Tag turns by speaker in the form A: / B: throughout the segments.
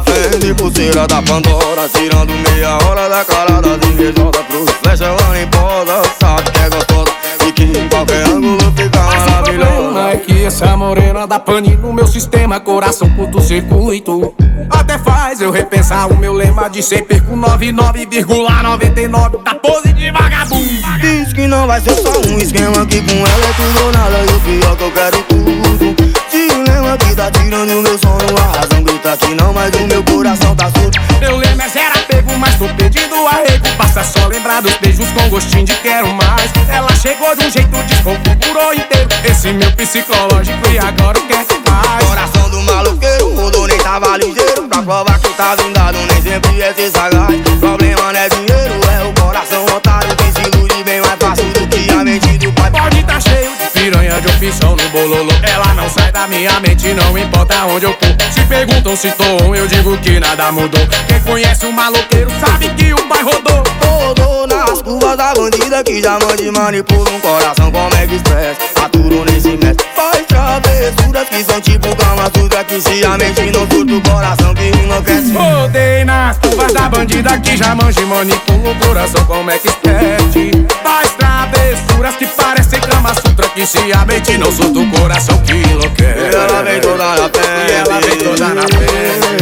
A: frente, pulseira da Pandora, tirando meia hora da cara das invejosas. Pro flecha ela nem posa, sabe que é gostosa e que em qualquer ângulo fica maravilhosa.
B: O problema é que essa morena dá pane no meu sistema, coração curto-circuito. Até faz eu repensar o meu lema de ser perco 99,99 da pose de vagabundo.
A: Diz que não vai ser só um esquema, que com ela é tudo ou nada, e o pior que eu quero tudo. Dilema que tá tirando meu sono, a razão grita que não, mas o meu coração tá surdo.
B: Meu lema é zero apego, mas tô pedindo arrego. Basta só lembrar dos beijos com gostinho de quero mais. Ela chegou de um jeito, desconfigurou inteiro esse meu psicológico e agora o que é que faz?
A: Coração do maloqueiro, mudou, nem tava ligeiro. Pra provar que tá vingado, nem sempre é ser sagaz. Problema não é dinheiro, é o coração otário. Quem se ilude bem mais fácil do que a mente do pai.
B: Pode tá cheio de piranha de opção no bololô. Ela não sai da minha mente, não importa onde eu for. Se perguntam se tô on, eu digo que nada mudou. Quem conhece o maloqueiro sabe que o pai rodou.
A: Rodou nas curvas da bandida que já mande manipula um coração como Express. Aturou nesse mestre, faz travessuras que são tipo Kama Sutra, que se a mente não surta o coração que enlouquece.
B: Rodei nas curvas da bandida que já manja e manipula o coração como Express. Faz travessuras que parecem Kama Sutra, que se a mente não surta o coração que enlouquece.
A: E ela vem toda na frente,
B: e ela vem toda na frente,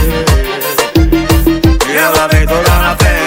A: e ela vem toda na frente.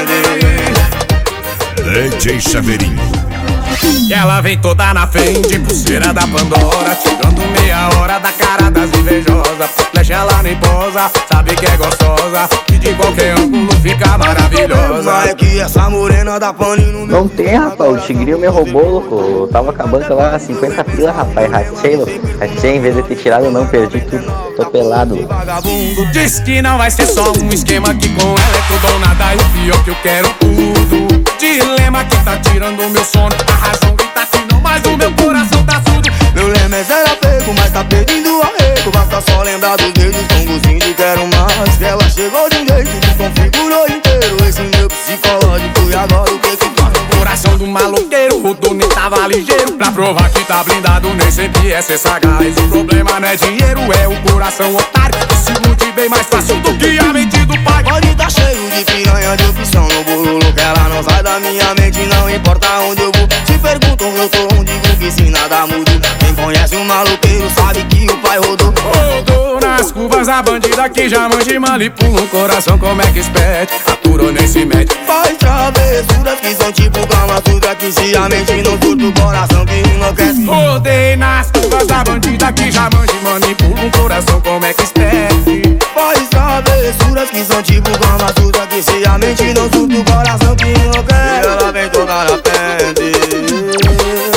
C: DJ Chaveirinho.
B: E ela vem toda na frente, pulseira da Pandora, tirando meia hora da cara das invejosas. Flecha ela nem posa, sabe que é gostosa e de qualquer ângulo fica maravilhosa.
A: É que essa morena dá pane no meu...
D: Não tem, rapaz, o tigrinho me roubou, louco. Eu tava acabando lá 50 pila, rapaz. Ratei, louco. Ratei, em vez de ter tirado, eu não perdi tudo. Tô pelado, louco.
B: Diz que não vai ser só um esquema, que com ela é tudo ou nada, e o pior que eu quero tudo. Dilema que tá tirando o meu sono, a razão grita que não, mas o meu coração tá surdo.
A: Meu lema é zero apego, mas tá pedindo arrego. Basta só lembrar dos beijos com gostinho de quero mais. Ela chegou de um jeito, desconfigurou inteiro esse meu psicológico, e agora o que que faz?
B: Coração do maloqueiro, rodou, nem tava ligeiro. Pra provar que tá blindado, nem sempre é ser sagaz. O problema não é dinheiro, é o coração otário, que se ilude bem mais fácil do que a mente do pai.
A: Pode tá cheio de piranha de opção no bololo, que ela não sai da minha mente, não importa onde eu vou. Se perguntam eu tô onde, digo que se nada mudou. Quem conhece o maloqueiro sabe que o pai rodou.
B: Rodou nas curvas da bandida que já manja e manipula um coração como Express. Aturou nesse mete,
A: faz travessuras que são tipo Kama Sutra, que se a mente não surta o coração que enlouquece.
B: Rodei nas curvas da bandida que já manja e manipula um coração como Express.
A: Faz travessuras que são tipo Kama Sutra, que se a mente não surta o coração que enlouquece. E ela vem toda na frente,